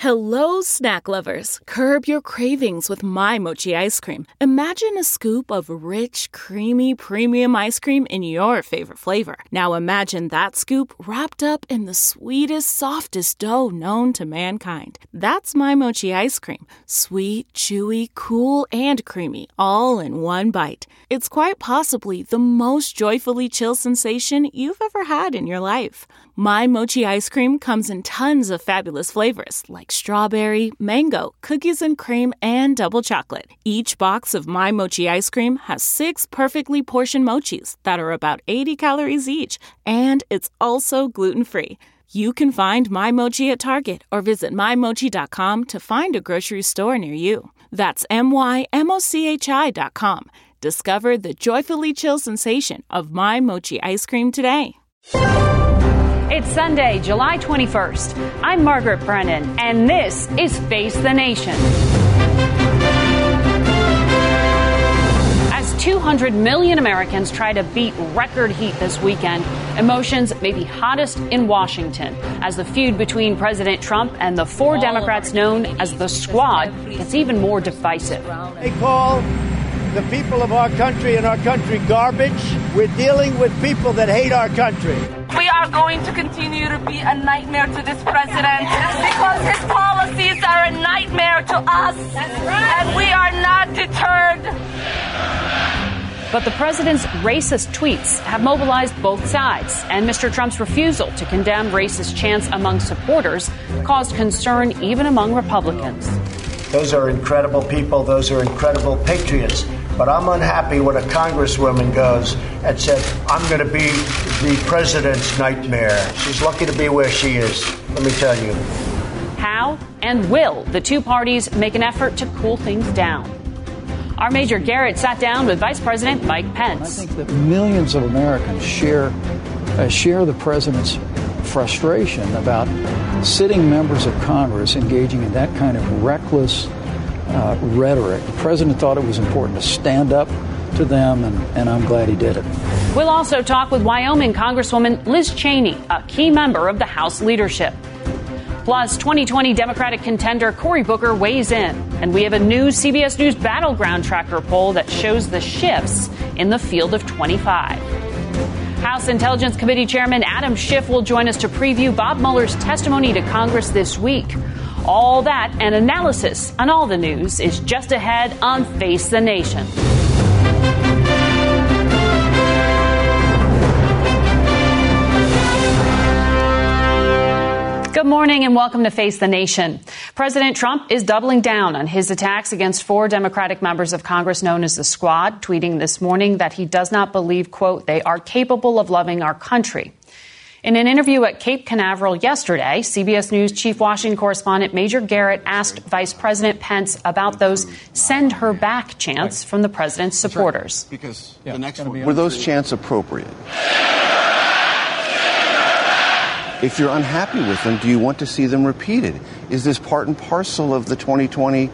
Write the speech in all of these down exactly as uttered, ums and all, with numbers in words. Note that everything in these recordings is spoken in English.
Hello, snack lovers. Curb your cravings with My Mochi ice cream. Imagine a scoop of rich, creamy, premium ice cream in your favorite flavor. Now imagine that scoop wrapped up in the sweetest, softest dough known to mankind. That's My Mochi ice cream. Sweet, chewy, cool, and creamy, all in one bite. It's quite possibly the most joyfully chill sensation you've ever had in your life. My Mochi ice cream comes in tons of fabulous flavors like strawberry, mango, cookies and cream, and double chocolate. Each box of My Mochi ice cream has six perfectly portioned mochis that are about eighty calories each, and it's also gluten-free. You can find My Mochi at Target or visit my mochi dot com to find a grocery store near you. That's M Y M O C H I dot com. Discover the joyfully chill sensation of My Mochi ice cream today. It's Sunday, July twenty-first. I'm Margaret Brennan, and this is Face the Nation. As two hundred million Americans try to beat record heat this weekend, emotions may be hottest in Washington as the feud between President Trump and the four Democrats known as the Squad gets even more divisive. They call the people of our country and our country garbage. We're dealing with people that hate our country. We are going to continue to be a nightmare to this president because his policies are a nightmare to us. That's right. And we are not deterred. But the president's racist tweets have mobilized both sides, and Mister Trump's refusal to condemn racist chants among supporters caused concern even among Republicans. Those are incredible people. Those are incredible patriots. But I'm unhappy when a congresswoman goes and said, I'm going to be the president's nightmare. She's lucky to be where she is, let me tell you. How and will the two parties make an effort to cool things down? Our Major Garrett sat down with Vice President Mike Pence. I think that millions of Americans share uh, share the president's frustration about sitting members of Congress engaging in that kind of reckless uh, rhetoric. The president thought it was important to stand up to them, and, and I'm glad he did it. We'll also talk with Wyoming Congresswoman Liz Cheney, a key member of the House leadership. Plus, twenty twenty Democratic contender Cory Booker weighs in, and we have a new C B S News Battleground Tracker poll that shows the shifts in the field of twenty-five. House Intelligence Committee Chairman Adam Schiff will join us to preview Bob Mueller's testimony to Congress this week. All that and analysis on all the news is just ahead on Face the Nation. Good morning and welcome to Face the Nation. President Trump is doubling down on his attacks against four Democratic members of Congress known as the Squad, tweeting this morning that he does not believe, quote, they are capable of loving our country. In an interview at Cape Canaveral yesterday, C B S News Chief Washington correspondent Major Garrett asked Vice President Pence about those send her back chants from the president's supporters. Because the next one, were those chants appropriate? If you're unhappy with them, do you want to see them repeated? Is this part and parcel of the twenty twenty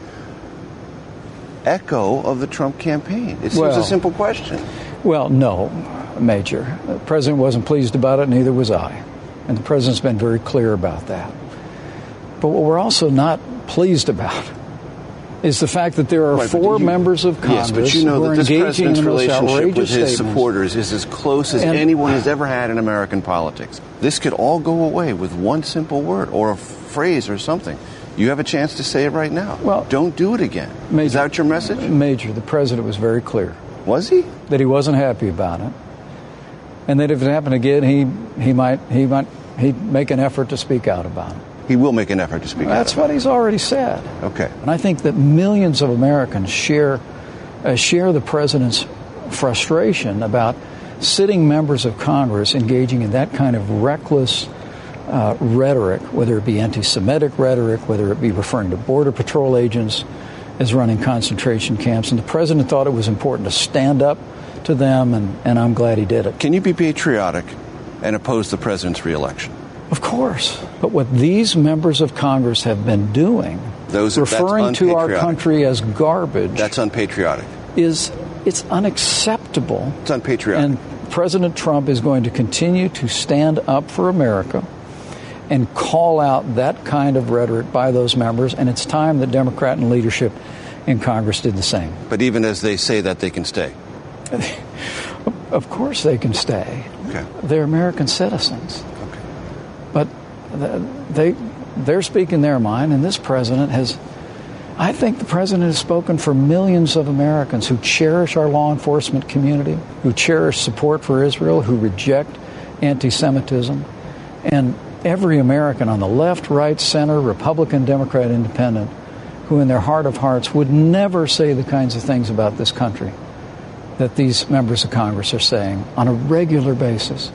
echo of the Trump campaign? It seems well, a simple question. Well, no, Major. The president wasn't pleased about it, neither was I. And the president's been very clear about that. But what we're also not pleased about is the fact that there are right, four you, members of Congress yes, but you know who are that this engaging in president's the most relationship with his statements. supporters is as close as and, anyone has ever had in American politics. This could all go away with one simple word or a phrase or something. You have a chance to say it right now. Well, don't do it again. Major, is that your message? Major, the president was very clear. Was he? That he wasn't happy about it. And that if it happened again, he he might he might he'd make an effort to speak out about it. He will make an effort to speak That's out. That's what he's already said. Okay. And I think that millions of Americans share uh, share the president's frustration about sitting members of Congress engaging in that kind of reckless uh, rhetoric, whether it be anti-Semitic rhetoric, whether it be referring to Border Patrol agents as running concentration camps. And the president thought it was important to stand up to them, and, and I'm glad he did it. Can you be patriotic and oppose the president's reelection? Of course. But what these members of Congress have been doing, Those are, referring to our country as garbage, that's unpatriotic. Is it's unacceptable. It's unpatriotic. And President Trump is going to continue to stand up for America and call out that kind of rhetoric by those members. And it's time the Democrat and leadership in Congress did the same. But even as they say that, they can stay. Of course they can stay. Okay. They're American citizens. Okay. But they, they're speaking their mind, and this president has, I think the president has spoken for millions of Americans who cherish our law enforcement community, who cherish support for Israel, who reject anti-Semitism. And every American on the left, right, center, Republican, Democrat, Independent, who in their heart of hearts would never say the kinds of things about this country that these members of Congress are saying on a regular basis.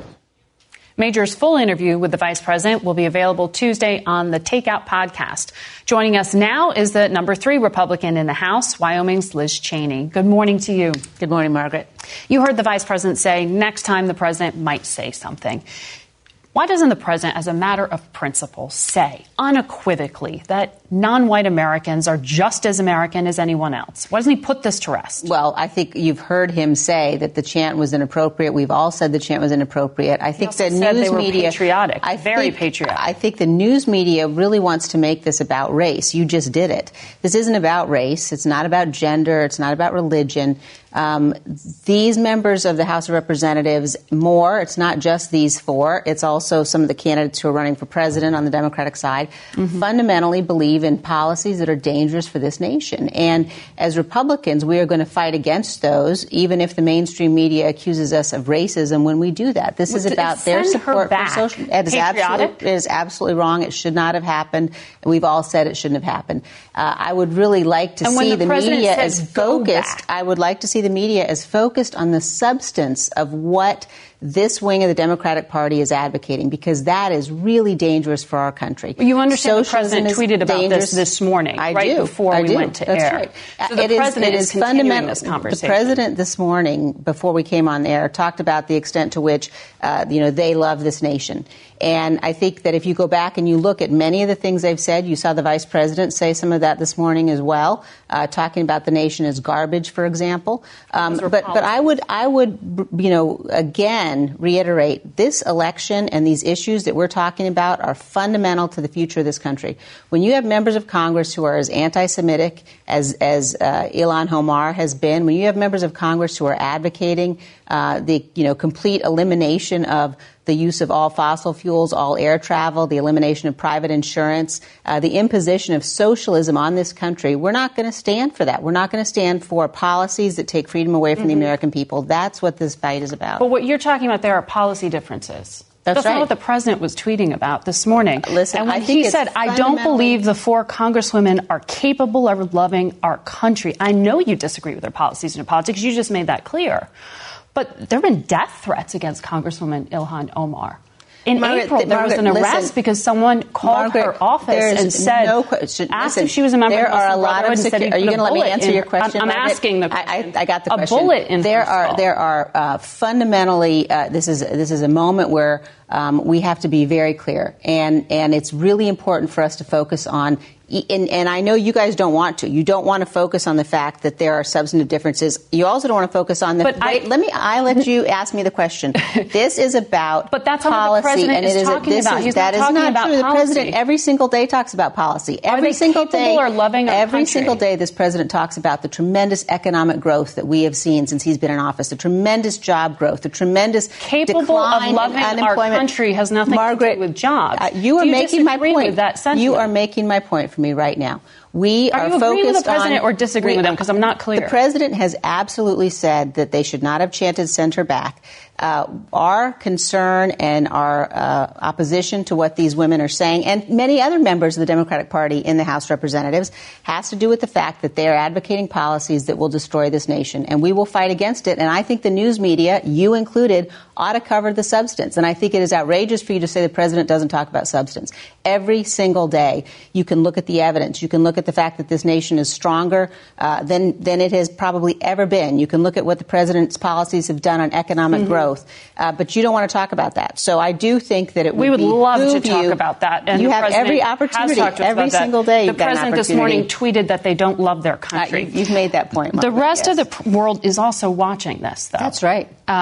Major's full interview with the vice president will be available Tuesday on the Takeout podcast. Joining us now is the number three Republican in the House, Wyoming's Liz Cheney. Good morning to you. Good morning, Margaret. You heard the vice president say next time the president might say something. Why doesn't the president, as a matter of principle, say unequivocally that non-white Americans are just as American as anyone else? Why doesn't he put this to rest? Well, I think you've heard him say that the chant was inappropriate. We've all said the chant was inappropriate. I think the news they were media, patriotic, I very think, patriotic. I think the news media really wants to make this about race. You just did it. This isn't about race. It's not about gender. It's not about religion. Um, these members of the House of Representatives, more, it's not just these four, it's also some of the candidates who are running for president on the Democratic side, mm-hmm. fundamentally believe in policies that are dangerous for this nation. And as Republicans, we are going to fight against those, even if the mainstream media accuses us of racism when we do that. This is about their support for social. It is, absolutely, it is absolutely wrong. It should not have happened. And we've all said it shouldn't have happened. Uh, I would really like to and see the, the media says, as focused. I would like to see the media is focused on the substance of what this wing of the Democratic Party is advocating, because that is really dangerous for our country. You understand Socialism the president tweeted about dangerous. this this morning, I right do. before I we do. went to That's air. Right. So the it president is, is, is continuing this The conversation. president this morning, before we came on air, talked about the extent to which, uh, you know, they love this nation. And I think that if you go back and you look at many of the things they've said, you saw the vice president say some of that this morning as well, uh, talking about the nation as garbage, for example. Um, but but I would I would you know again reiterate, this election and these issues that we're talking about are fundamental to the future of this country. When you have members of Congress who are as anti-Semitic as as uh, Ilhan Omar has been, when you have members of Congress who are advocating uh, the you know complete elimination of the use of all fossil fuels, all air travel, the elimination of private insurance, uh, the imposition of socialism on this country, we're not going to stand for that. We're not going to stand for policies that take freedom away from mm-hmm. the American people. That's what this fight is about. But what you're talking about there are policy differences. That's, That's right. not what the president was tweeting about this morning. Uh, listen, and when I think he said, I don't believe the four congresswomen are capable of loving our country. I know you disagree with their policies and politics. You just made that clear. But there have been death threats against Congresswoman Ilhan Omar. In Margaret, April, there Margaret, was an arrest listen, because someone called Margaret, her office and said, no question. asked listen, if she was a member there of the are a Muslim lot of Brotherhood. secu- Are you going to let me answer in, your question? I'm, I'm Margaret? asking the question. I, I, I got the question. A bullet in there her are skull. there are uh, fundamentally uh, this is this is a moment where um, we have to be very clear, and and it's really important for us to focus on. And, and I know you guys don't want to. You don't want to focus on the fact that there are substantive differences. You also don't want to focus on the. But wait, I, let me. I let you ask me the question. This is about but that's policy, what the president and is it is talking this about. is, He's that not is talking not about true. policy. The president every single day talks about policy. Every are they single day, or loving our every country? single day, this president talks about the tremendous economic growth that we have seen since he's been in office, the tremendous job growth, the tremendous capable decline of loving in unemployment. Our country has nothing Margaret, to do with jobs. Uh, you are do you making my point. With that sentiment? You are making my point for me right now. We are, are you agreeing with the president on, or disagreeing we, with him? Because I'm not clear. The president has absolutely said that they should not have chanted "send her back." Uh, our concern and our uh, opposition to what these women are saying, and many other members of the Democratic Party in the House of Representatives, has to do with the fact that they are advocating policies that will destroy this nation. And we will fight against it. And I think the news media, you included, ought to cover the substance. And I think it is outrageous for you to say the president doesn't talk about substance. Every single day, you can look at the evidence. You can look at the fact that this nation is stronger uh, than, than it has probably ever been. You can look at what the president's policies have done on economic mm-hmm. growth. Uh, but you don't want to talk about that. So I do think that it would we would be love to talk you, about that. And you the have every opportunity, every single day. The you've got an president this morning tweeted that they don't love their country. Uh, you, you've made that point, Margaret, the rest yes. of the world is also watching this, though. That's right. Um,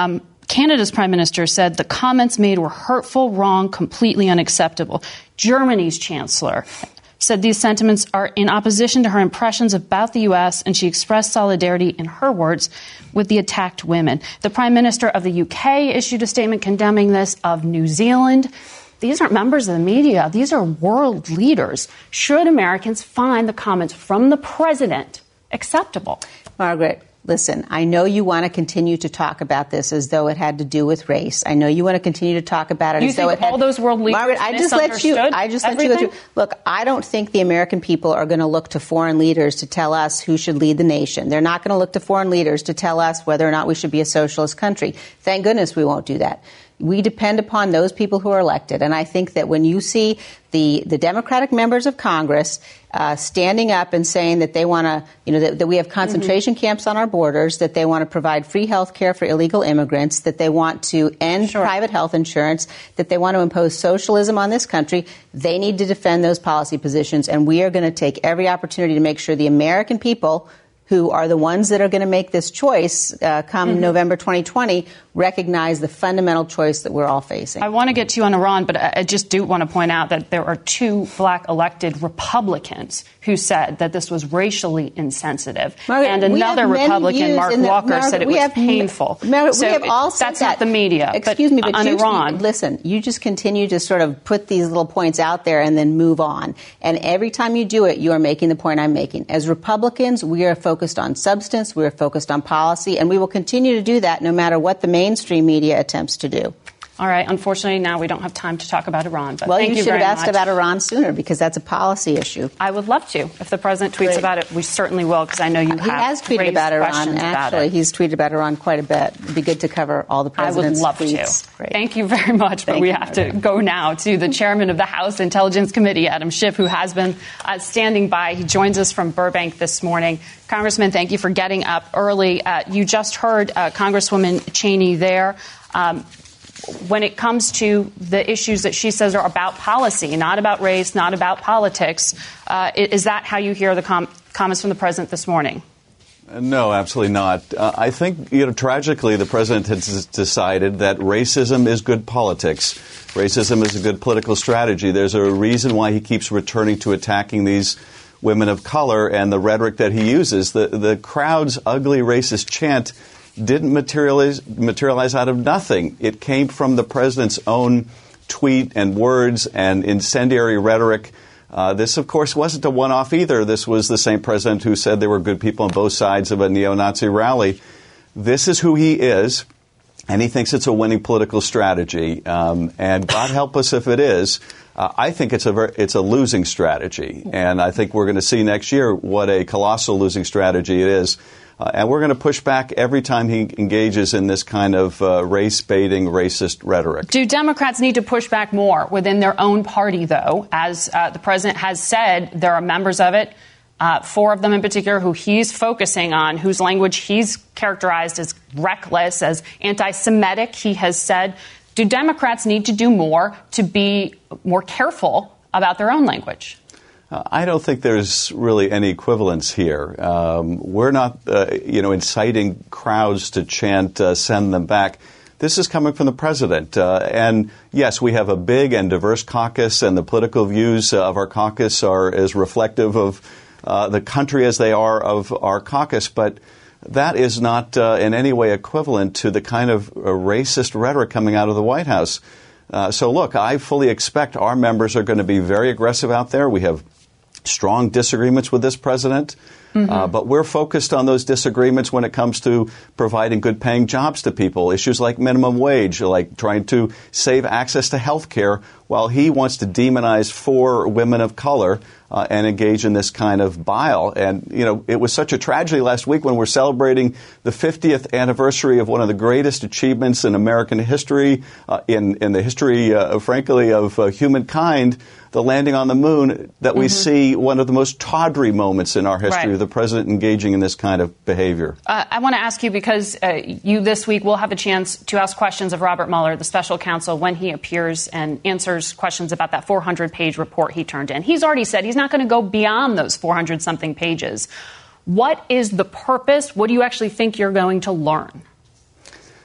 Canada's prime minister said the comments made were hurtful, wrong, completely unacceptable. Germany's chancellor said these sentiments are in opposition to her impressions about the U S, and she expressed solidarity, in her words, with the attacked women. The prime minister of the U K issued a statement condemning this, of New Zealand. These aren't members of the media. These are world leaders. Should Americans find the comments from the president acceptable? Margaret, listen, I know you want to continue to talk about this as though it had to do with race. I know you want to continue to talk about it you as though it had... all those world leaders Margaret, I just let you. I just let everything? you go through. Look, I don't think the American people are going to look to foreign leaders to tell us who should lead the nation. They're not going to look to foreign leaders to tell us whether or not we should be a socialist country. Thank goodness we won't do that. We depend upon those people who are elected. And I think that when you see the, the Democratic members of Congress uh, standing up and saying that they want to, you know, that, that we have concentration mm-hmm. camps on our borders, that they want to provide free health care for illegal immigrants, that they want to end sure. private health insurance, that they want to impose socialism on this country, they need to defend those policy positions. And we are going to take every opportunity to make sure the American people, who are the ones that are going to make this choice uh, come mm-hmm. November twenty twenty, recognize the fundamental choice that we're all facing. I want to get to you on Iran, but I just do want to point out that there are two black elected Republicans who said that this was racially insensitive. Margaret, and another Republican, Mark Walker, Margaret, said it was have, painful. Margaret, so we have all said that's that. not the media. Excuse but me, but on you, Iran. Listen, you just continue to sort of put these little points out there and then move on. And every time you do it, you are making the point I'm making. As Republicans, we are focused on substance, we are focused on policy, and we will continue to do that no matter what the mainstream media attempts to do. All right. Unfortunately, now we don't have time to talk about Iran. But well, thank you, you should very have asked much. about Iran sooner, because that's a policy issue. I would love to. If the president tweets Great. about it, we certainly will, because I know you he have has tweeted about Iran. Actually, about he's tweeted about Iran quite a bit. It'd be good to cover all the president's I would love tweets. to. Great. Thank you very much. But Thank we you, have Margaret. to go now to the chairman of the House Intelligence Committee, Adam Schiff, who has been uh, standing by. He joins us from Burbank this morning. Congressman, thank you for getting up early. Uh, you just heard uh, Congresswoman Cheney there. Um, when it comes to the issues that she says are about policy, not about race, not about politics, uh, is that how you hear the com- comments from the president this morning? No, absolutely not. Uh, I think, you know, tragically, the president has decided that racism is good politics. Racism is a good political strategy. There's a reason why he keeps returning to attacking these women of color and the rhetoric that he uses. The, the crowd's ugly racist chant didn't materialize, materialize out of nothing. It came from the president's own tweet and words and incendiary rhetoric. Uh, this, of course, wasn't a one-off either. This was the same president who said there were good people on both sides of a neo-Nazi rally. This is who he is, and he thinks it's a winning political strategy. Um, and God help us if it is. Uh, I think it's a ver- it's a losing strategy, and I think we're going to see next year what a colossal losing strategy it is. Uh, and we're going to push back every time he engages in this kind of uh, race-baiting, racist rhetoric. Do Democrats need to push back more within their own party, though? As uh, the president has said, there are members of it, uh, four of them in particular, who he's focusing on, whose language he's characterized as reckless, as anti-Semitic, he has said. Do Democrats need to do more to be more careful about their own language? Uh, I don't think there's really any equivalence here. Um, we're not, uh, you know, inciting crowds to chant, uh, send them back. This is coming from the president. Uh, and, yes, we have a big and diverse caucus, and the political views of our caucus are as reflective of uh, the country as they are of our caucus. But that is not uh, in any way equivalent to the kind of uh, racist rhetoric coming out of the White House. Uh, so, look, I fully expect our members are going to be very aggressive out there. We have strong disagreements with this president, mm-hmm. uh, but we're focused on those disagreements when it comes to providing good-paying jobs to people, issues like minimum wage, like trying to save access to health care, while he wants to demonize four women of color uh, and engage in this kind of bile. And, you know, it was such a tragedy last week when we're celebrating the fiftieth anniversary of one of the greatest achievements in American history, uh, in, in the history, uh, frankly, of uh, humankind, the landing on the moon, that we mm-hmm. see one of the most tawdry moments in our history right. of the president engaging in this kind of behavior. Uh, I want to ask you, because uh, you this week will have a chance to ask questions of Robert Mueller, the special counsel, when he appears and answers questions about that four hundred page report he turned in. He's already said he's not going to go beyond those four hundred something pages. What is the purpose? What do you actually think you're going to learn?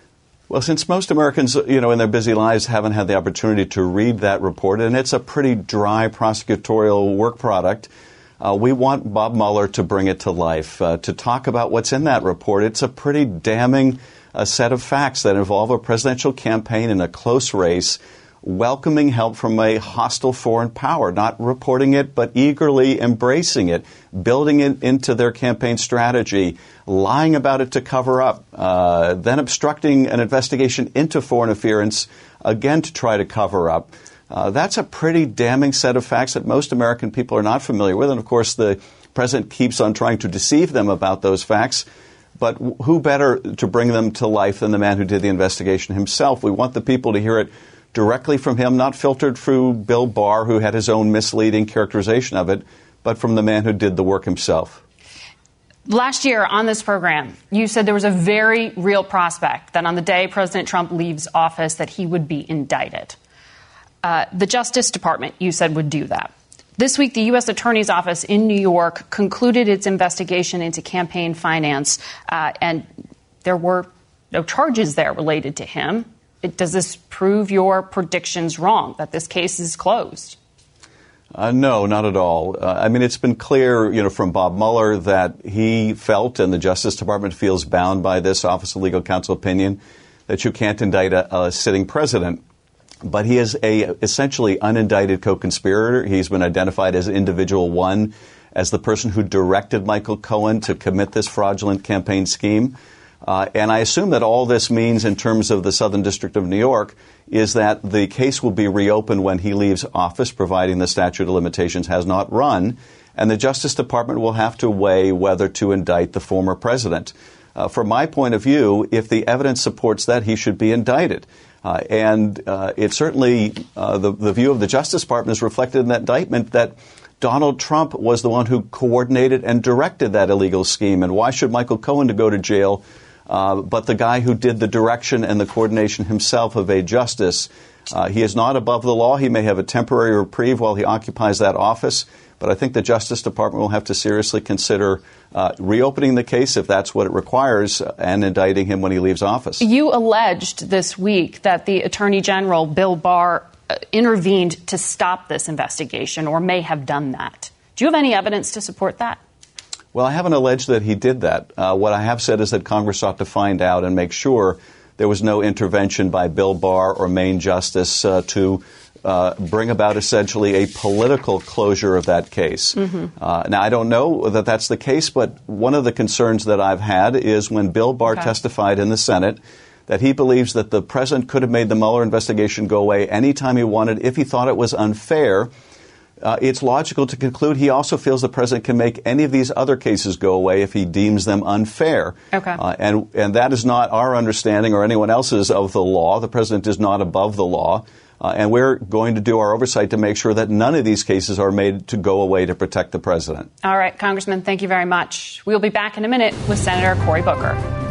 Well, since most Americans, you know, in their busy lives haven't had the opportunity to read that report, and it's a pretty dry prosecutorial work product, uh, we want Bob Mueller to bring it to life, uh, to talk about what's in that report. It's a pretty damning uh, set of facts that involve a presidential campaign in a close race, welcoming help from a hostile foreign power, not reporting it, but eagerly embracing it, building it into their campaign strategy, lying about it to cover up, uh, then obstructing an investigation into foreign interference, again to try to cover up. Uh, that's a pretty damning set of facts that most American people are not familiar with. And, of course, the president keeps on trying to deceive them about those facts. But who better to bring them to life than the man who did the investigation himself? We want the people to hear it directly from him, not filtered through Bill Barr, who had his own misleading characterization of it, but from the man who did the work himself. Last year on this program, you said there was a very real prospect that on the day President Trump leaves office that he would be indicted. Uh, the Justice Department, you said, would do that. This week, the U S Attorney's Office in New York concluded its investigation into campaign finance, uh, and there were no charges there related to him. It, does this prove your predictions wrong, that this case is closed? Uh, no, not at all. Uh, I mean, it's been clear, you know, from Bob Mueller that he felt, and the Justice Department feels bound by this Office of Legal Counsel opinion, that you can't indict a, a sitting president. But he is a essentially unindicted co-conspirator. He's been identified as individual one, as the person who directed Michael Cohen to commit this fraudulent campaign scheme. Uh, and I assume that all this means in terms of the Southern District of New York is that the case will be reopened when he leaves office, providing the statute of limitations has not run, and the Justice Department will have to weigh whether to indict the former president. Uh, from my point of view, if the evidence supports that, he should be indicted. Uh, and uh, it certainly, uh, the, the view of the Justice Department is reflected in that indictment that Donald Trump was the one who coordinated and directed that illegal scheme. And why should Michael Cohen to go to jail? Uh, but the guy who did the direction and the coordination himself evade justice. Uh, he is not above the law. He may have a temporary reprieve while he occupies that office. But I think the Justice Department will have to seriously consider uh, reopening the case if that's what it requires and indicting him when he leaves office. You alleged this week that the Attorney General, Bill Barr, uh, intervened to stop this investigation or may have done that. Do you have any evidence to support that? Well, I haven't alleged that he did that. Uh, what I have said is that Congress ought to find out and make sure there was no intervention by Bill Barr or Maine Justice uh, to uh, bring about essentially a political closure of that case. Mm-hmm. Uh, now, I don't know that that's the case, but one of the concerns that I've had is when Bill Barr okay. testified in the Senate that he believes that the president could have made the Mueller investigation go away anytime he wanted if he thought it was unfair. Uh, it's logical to conclude he also feels the president can make any of these other cases go away if he deems them unfair. Okay. Uh, and, and that is not our understanding or anyone else's of the law. The president is not above the law. Uh, and we're going to do our oversight to make sure that none of these cases are made to go away to protect the president. All right, Congressman, thank you very much. We'll be back in a minute with Senator Cory Booker.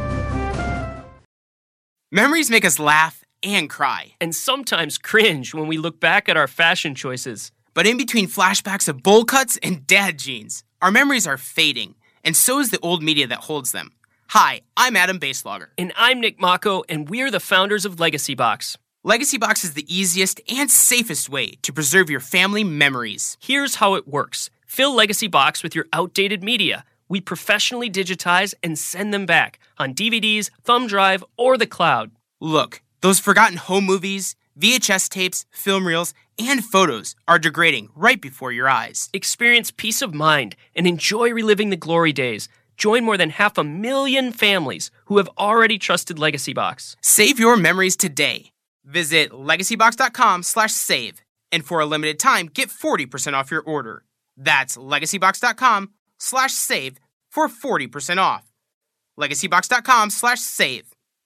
Memories make us laugh and cry. And sometimes cringe when we look back at our fashion choices. But in between flashbacks of bowl cuts and dad jeans, our memories are fading, and so is the old media that holds them. Hi, I'm Adam Baselogger. And I'm Nick Mako, and we're the founders of Legacy Box. Legacy Box is the easiest and safest way to preserve your family memories. Here's how it works. Fill Legacy Box with your outdated media. We professionally digitize and send them back on D V Ds, thumb drive, or the cloud. Look, those forgotten home movies, V H S tapes, film reels, and photos are degrading right before your eyes. Experience peace of mind and enjoy reliving the glory days. Join more than half a million families who have already trusted Legacy Box. Save your memories today. Visit legacybox.com slash save. And for a limited time, get forty percent off your order. That's legacybox.com slash save for forty percent off. legacybox.com slash save.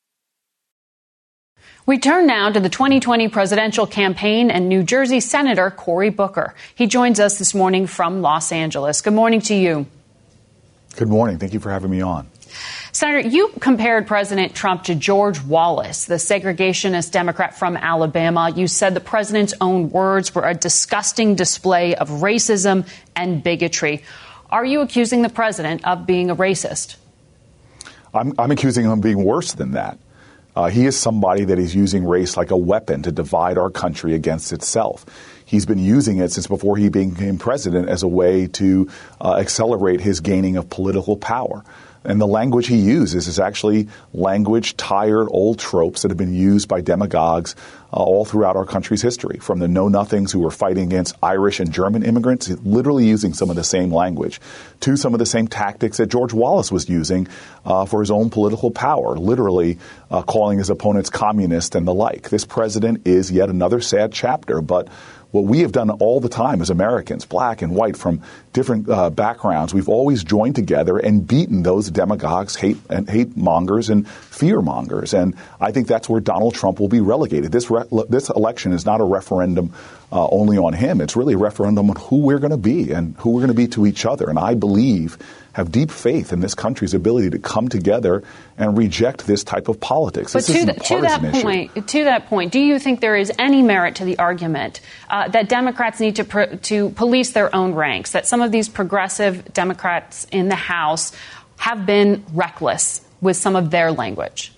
We turn now to the twenty twenty presidential campaign and New Jersey Senator Cory Booker. He joins us this morning from Los Angeles. Good morning to you. Good morning. Thank you for having me on. Senator, you compared President Trump to George Wallace, the segregationist Democrat from Alabama. You said the president's own words were a disgusting display of racism and bigotry. Are you accusing the president of being a racist? I'm, I'm accusing him of being worse than that. Uh, he is somebody that is using race like a weapon to divide our country against itself. He's been using it since before he became president as a way to uh, accelerate his gaining of political power. And the language he uses is actually language, tired, old tropes that have been used by demagogues uh, all throughout our country's history, from the know-nothings who were fighting against Irish and German immigrants, literally using some of the same language, to some of the same tactics that George Wallace was using uh, for his own political power, literally uh, calling his opponents communist and the like. This president is yet another sad chapter, but what we have done all the time as Americans, black and white, from different uh, backgrounds, we've always joined together and beaten those demagogues, hate and hate mongers and fear mongers. And I think that's where Donald Trump will be relegated. This re- this election is not a referendum uh, only on him. It's really a referendum on who we're going to be and who we're going to be to each other. And I believe, have deep faith in this country's ability to come together and reject this type of politics. But this to, isn't the, a partisan to that point, issue. to that point, do you think there is any merit to the argument uh, that Democrats need to pr- to police their own ranks? That some of these progressive Democrats in the House have been reckless with some of their language?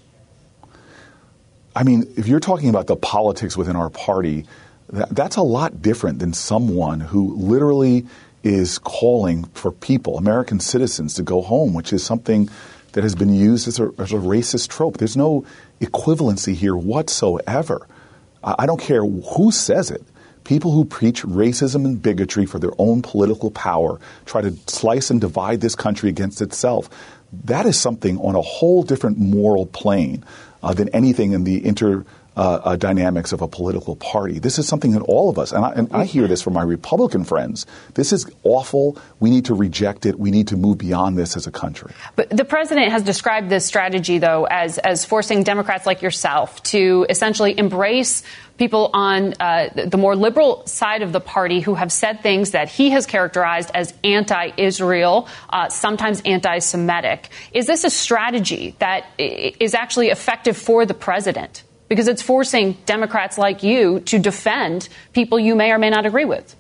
I mean, if you're talking about the politics within our party, that, that's a lot different than someone who literally is calling for people, American citizens, to go home, which is something that has been used as a, as a racist trope. There's no equivalency here whatsoever. I don't care who says it. People who preach racism and bigotry for their own political power, try to slice and divide this country against itself. That is something on a whole different moral plane uh, than anything in the inter Uh, uh, dynamics of a political party. This is something that all of us, and I, and I hear this from my Republican friends, this is awful. We need to reject it. We need to move beyond this as a country. But the president has described this strategy, though, as, as forcing Democrats like yourself to essentially embrace people on uh, the more liberal side of the party who have said things that he has characterized as anti-Israel, uh, sometimes anti-Semitic. Is this a strategy that is actually effective for the president? Because it's forcing Democrats like you to defend people you may or may not agree with.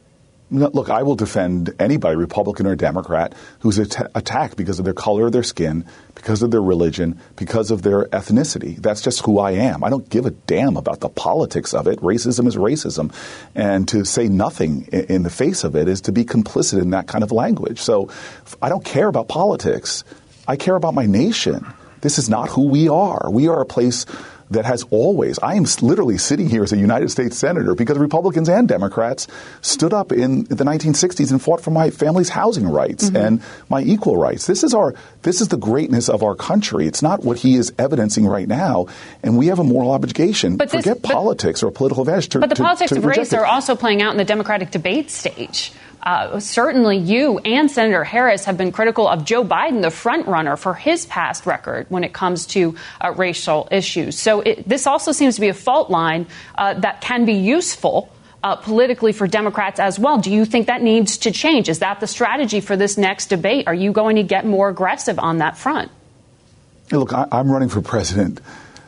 Look, I will defend anybody, Republican or Democrat, who's at- attacked because of their color of their skin, because of their religion, because of their ethnicity. That's just who I am. I don't give a damn about the politics of it. Racism is racism. And to say nothing in the face of it is to be complicit in that kind of language. So I don't care about politics. I care about my nation. This is not who we are. We are a place that has always, I am literally sitting here as a United States Senator because Republicans and Democrats stood up in the nineteen sixties and fought for my family's housing rights mm-hmm. and my equal rights. This is our, this is the greatness of our country. It's not what he is evidencing right now. And we have a moral obligation. But this, Forget but, politics or political advantage. To, but the to, politics to of race it. are also playing out in the Democratic debate stage. Uh, certainly you and Senator Harris have been critical of Joe Biden, the front runner, for his past record when it comes to uh, racial issues. So it, this also seems to be a fault line uh, that can be useful uh, politically for Democrats as well. Do you think that needs to change? Is that the strategy for this next debate? Are you going to get more aggressive on that front? Hey, look, I, I'm running for president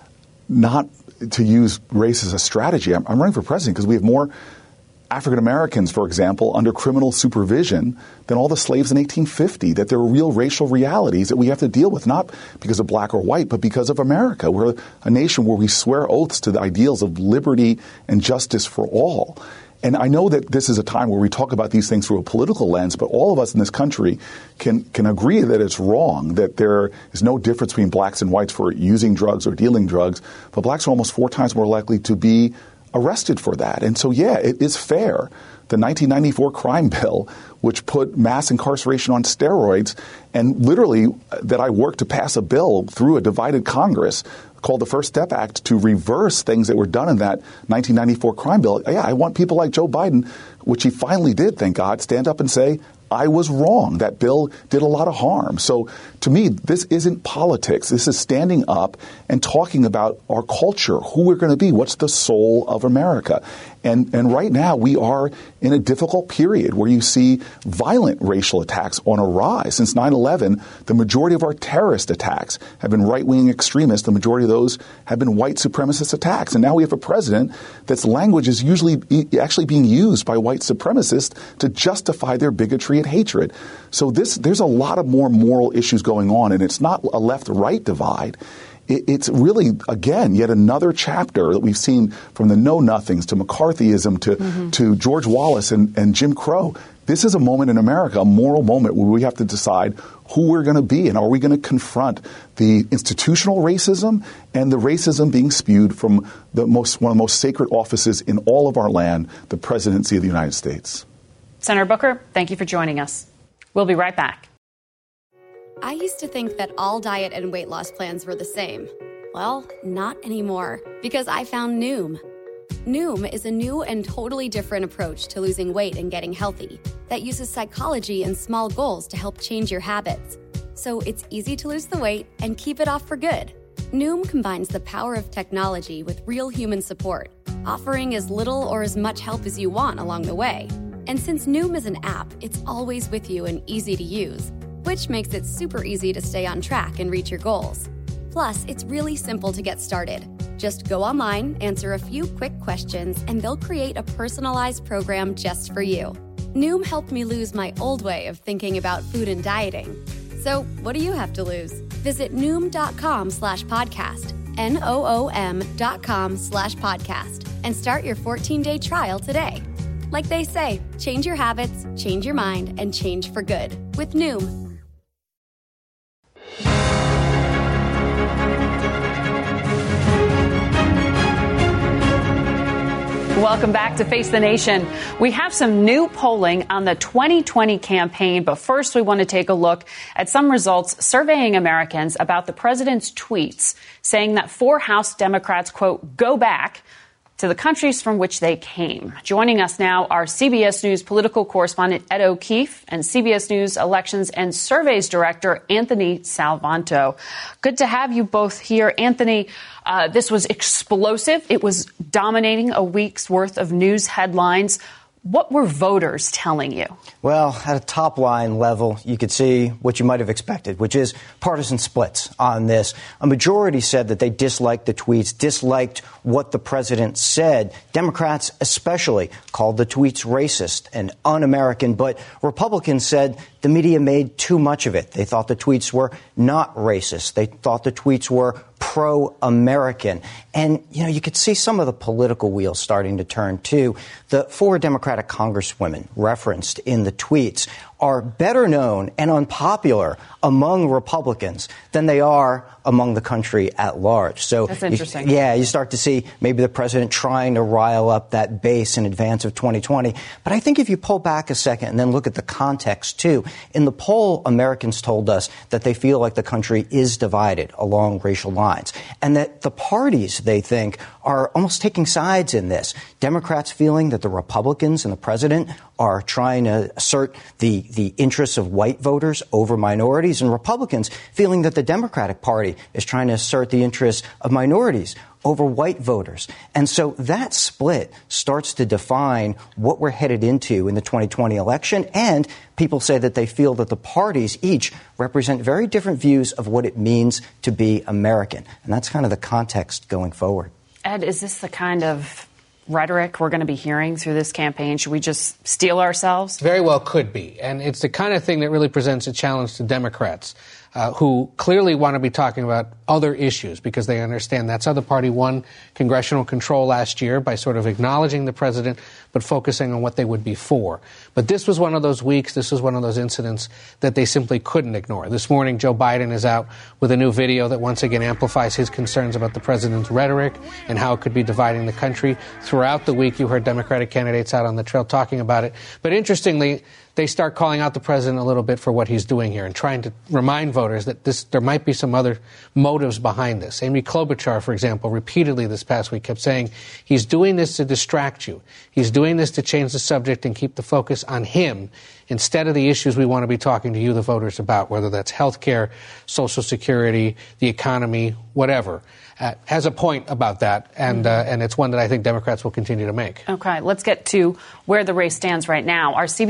not to use race as a strategy. I'm, I'm running for president because we have more African Americans, for example, under criminal supervision than all the slaves in eighteen fifty, that there are real racial realities that we have to deal with, not because of black or white, but because of America. We're a nation where we swear oaths to the ideals of liberty and justice for all. And I know that this is a time where we talk about these things through a political lens, but all of us in this country can can agree that it's wrong, that there is no difference between blacks and whites for using drugs or dealing drugs, but blacks are almost four times more likely to be arrested for that. And so, yeah, it is fair. The nineteen ninety-four crime bill, which put mass incarceration on steroids, and literally that I worked to pass a bill through a divided Congress called the First Step Act to reverse things that were done in that nineteen ninety-four crime bill. Yeah, I want people like Joe Biden, which he finally did, thank God, stand up and say, I was wrong. That bill did a lot of harm. So to me, this isn't politics. This is standing up and talking about our culture, who we're going to be, what's the soul of America. And and right now we are in a difficult period where you see violent racial attacks on a rise. Since nine eleven, the majority of our terrorist attacks have been right-wing extremists. The majority of those have been white supremacist attacks. And now we have a president that's language is usually actually being used by white supremacists to justify their bigotry and hatred. So this there's a lot of more moral issues going on, and it's not a left-right divide. it, it's really, again, yet another chapter that we've seen from the know-nothings to McCarthyism to, mm-hmm. to George Wallace and, and Jim Crow. This is a moment in America, a moral moment where we have to decide who we're going to be and are we going to confront the institutional racism and the racism being spewed from the most one of the most sacred offices in all of our land, the presidency of the United States. Senator Booker, thank you for joining us. We'll be right back. I used to think that all diet and weight loss plans were the same. Well, not anymore, because I found Noom. Noom is a new and totally different approach to losing weight and getting healthy that uses psychology and small goals to help change your habits. So it's easy to lose the weight and keep it off for good. Noom combines the power of technology with real human support, offering as little or as much help as you want along the way. And since Noom is an app, it's always with you and easy to use, which makes it super easy to stay on track and reach your goals. Plus, it's really simple to get started. Just go online, answer a few quick questions, and they'll create a personalized program just for you. Noom helped me lose my old way of thinking about food and dieting. So what do you have to lose? Visit Noom.com slash podcast, N O O M dot com slash podcast, and start your fourteen-day trial today. Like they say, change your habits, change your mind, and change for good with Noom. Welcome back to Face the Nation. We have some new polling on the twenty twenty campaign, but first we want to take a look at some results surveying Americans about the president's tweets saying that four House Democrats, quote, go back to the countries from which they came. Joining us now are C B S News political correspondent Ed O'Keefe and C B S News elections and surveys director Anthony Salvanto. Good to have you both here. Anthony, uh, this was explosive. It was dominating a week's worth of news headlines. What were voters telling you? Well, at a top line level, you could see what you might have expected, which is partisan splits on this. A majority said that they disliked the tweets, disliked what the president said. Democrats especially called the tweets racist and un-American, but Republicans said the media made too much of it. They thought the tweets were not racist. They thought the tweets were pro-American. And, you know, you could see some of the political wheels starting to turn, too. The four Democratic congresswomen referenced in the tweets are better known and unpopular among Republicans than they are among the country at large. So that's interesting. You, yeah, you start to see maybe the president trying to rile up that base in advance of twenty twenty. But I think if you pull back a second and then look at the context, too, in the poll, Americans told us that they feel like the country is divided along racial lines and that the parties, they think, are almost taking sides in this. Democrats feeling that the Republicans and the president are trying to assert the, the interests of white voters over minorities, and Republicans feeling that the Democratic Party is trying to assert the interests of minorities over white voters. And so that split starts to define what we're headed into in the twenty twenty election. And people say that they feel that the parties each represent very different views of what it means to be American. And that's kind of the context going forward. Ed, is this the kind of rhetoric we're going to be hearing through this campaign? Should we just steel ourselves? Very well could be. And it's the kind of thing that really presents a challenge to Democrats, uh, who clearly want to be talking about other issues because they understand that's how the party won congressional control last year, by sort of acknowledging the president but focusing on what they would be for. But this was one of those weeks, this was one of those incidents that they simply couldn't ignore. This morning, Joe Biden is out with a new video that once again amplifies his concerns about the president's rhetoric and how it could be dividing the country. Throughout the week, you heard Democratic candidates out on the trail talking about it. But interestingly, they start calling out the president a little bit for what he's doing here and trying to remind voters that this, there might be some other motives behind this. Amy Klobuchar, for example, repeatedly this past week kept saying he's doing this to distract you. He's doing this to change the subject and keep the focus on him instead of the issues we want to be talking to you, the voters, about, whether that's health care, Social Security, the economy, whatever. Uh, has a point about that, and uh, and it's one that I think Democrats will continue to make. Okay, let's get to where the race stands right now. Our C B S News back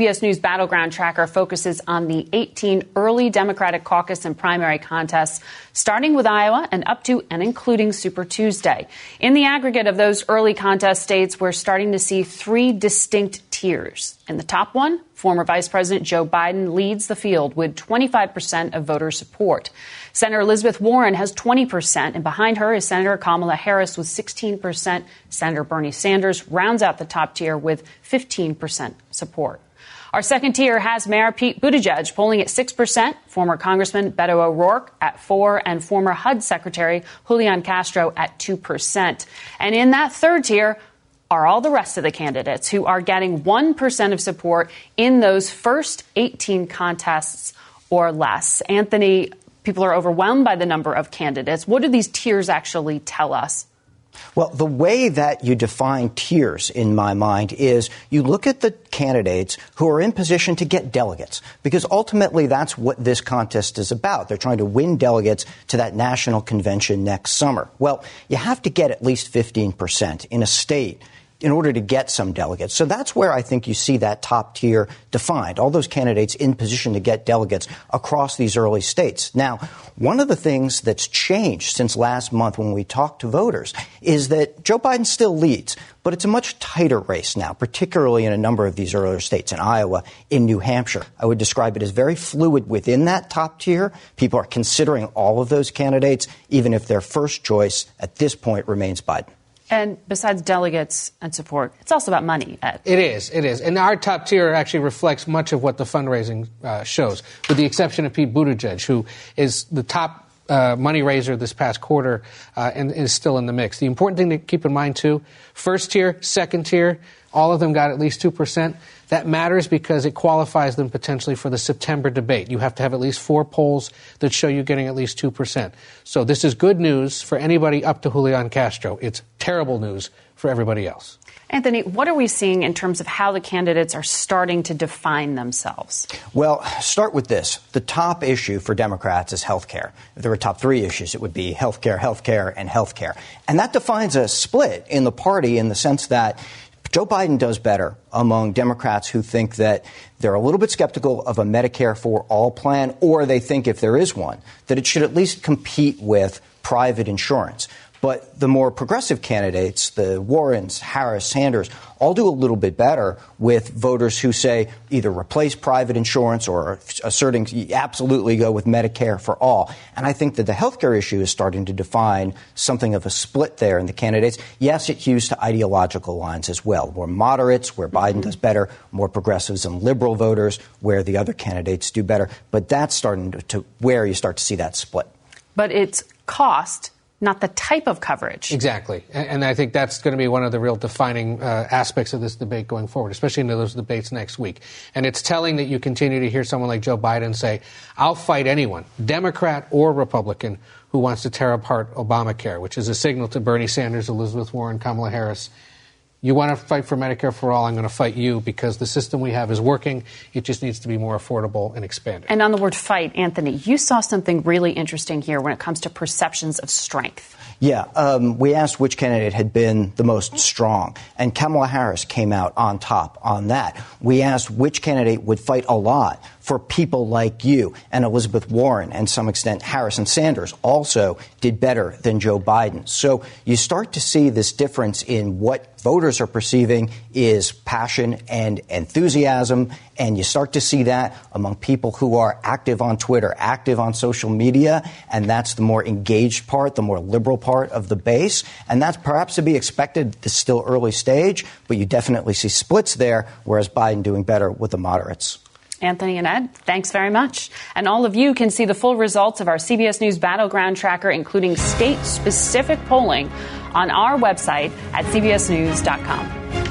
Battleground Tracker focuses on the eighteen early Democratic caucus and primary contests, starting with Iowa and up to and including Super Tuesday. In the aggregate of those early contest states, we're starting to see three distinct tiers. In the top one, former Vice President Joe Biden leads the field with twenty-five percent of voter support. Senator Elizabeth Warren has twenty percent, and behind her is Senator Kamala Harris with sixteen percent. Senator Bernie Sanders rounds out the top tier with fifteen percent support. Our second tier has Mayor Pete Buttigieg polling at six percent, former Congressman Beto O'Rourke at four percent, and former H U D Secretary Julian Castro at two percent. And in that third tier are all the rest of the candidates who are getting one percent of support in those first eighteen contests or less. Anthony, people are overwhelmed by the number of candidates. What do these tiers actually tell us? Well, the way that you define tiers, in my mind, is you look at the candidates who are in position to get delegates, because ultimately that's what this contest is about. They're trying to win delegates to that national convention next summer. Well, you have to get at least fifteen percent in a state in order to get some delegates. So that's where I think you see that top tier defined, all those candidates in position to get delegates across these early states. Now, one of the things that's changed since last month when we talked to voters is that Joe Biden still leads, but it's a much tighter race now, particularly in a number of these earlier states, in Iowa, in New Hampshire. I would describe it as very fluid within that top tier. People are considering all of those candidates, even if their first choice at this point remains Biden. And besides delegates and support, it's also about money, Ed. It is. It is. And our top tier actually reflects much of what the fundraising uh, shows, with the exception of Pete Buttigieg, who is the top uh, money raiser this past quarter uh, and is still in the mix. The important thing to keep in mind, too, first tier, second tier, all of them got at least two percent. That matters because it qualifies them potentially for the September debate. You have to have at least four polls that show you getting at least two percent. So this is good news for anybody up to Julian Castro. It's terrible news for everybody else. Anthony, what are we seeing in terms of how the candidates are starting to define themselves? Well, start with this. The top issue for Democrats is health care. If there were top three issues, it would be health care, health care, and health care. And that defines a split in the party in the sense that Joe Biden does better among Democrats who think that they're a little bit skeptical of a Medicare for all plan, or they think if there is one, that it should at least compete with private insurance. But the more progressive candidates, the Warrens, Harris, Sanders, all do a little bit better with voters who say either replace private insurance or asserting absolutely go with Medicare for all. And I think that the health care issue is starting to define something of a split there in the candidates. Yes, it hews to ideological lines as well. More moderates, where Biden does better, more progressives and liberal voters, where the other candidates do better. But that's starting to, to where you start to see that split. But it's cost, not the type of coverage. Exactly. And, and I think that's going to be one of the real defining uh, aspects of this debate going forward, especially in those debates next week. And it's telling that you continue to hear someone like Joe Biden say, I'll fight anyone, Democrat or Republican, who wants to tear apart Obamacare, which is a signal to Bernie Sanders, Elizabeth Warren, Kamala Harris. You want to fight for Medicare for all, I'm going to fight you because the system we have is working. It just needs to be more affordable and expanded. And on the word fight, Anthony, you saw something really interesting here when it comes to perceptions of strength. Yeah, um, we asked which candidate had been the most strong, and Kamala Harris came out on top on that. We asked which candidate would fight a lot for people like you, and Elizabeth Warren, and to some extent Harris and Sanders also did better than Joe Biden. So you start to see this difference in what voters are perceiving is passion and enthusiasm, and you start to see that among people who are active on Twitter, active on social media, and that's the more engaged part, the more liberal part of the base, and that's perhaps to be expected at this still early stage, but you definitely see splits there, whereas Biden doing better with the moderates. Anthony and Ed, thanks very much. And all of you can see the full results of our C B S News Battleground Tracker, including state-specific polling, on our website at c b s news dot com.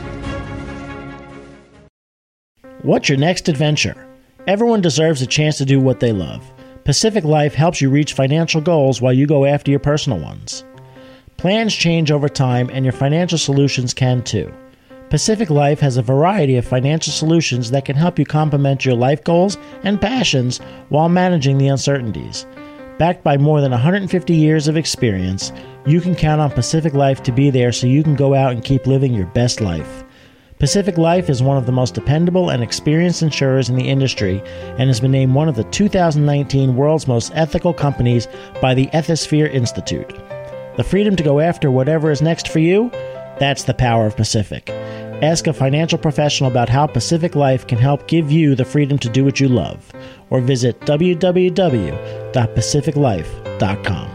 What's your next adventure? Everyone deserves a chance to do what they love. Pacific Life helps you reach financial goals while you go after your personal ones. Plans change over time, and your financial solutions can too. Pacific Life has a variety of financial solutions that can help you complement your life goals and passions while managing the uncertainties. Backed by more than one hundred fifty years of experience, you can count on Pacific Life to be there so you can go out and keep living your best life. Pacific Life is one of the most dependable and experienced insurers in the industry and has been named one of the two thousand nineteen World's Most Ethical Companies by the Ethisphere Institute. The freedom to go after whatever is next for you? That's the power of Pacific. Ask a financial professional about how Pacific Life can help give you the freedom to do what you love, or visit w w w dot pacific life dot com.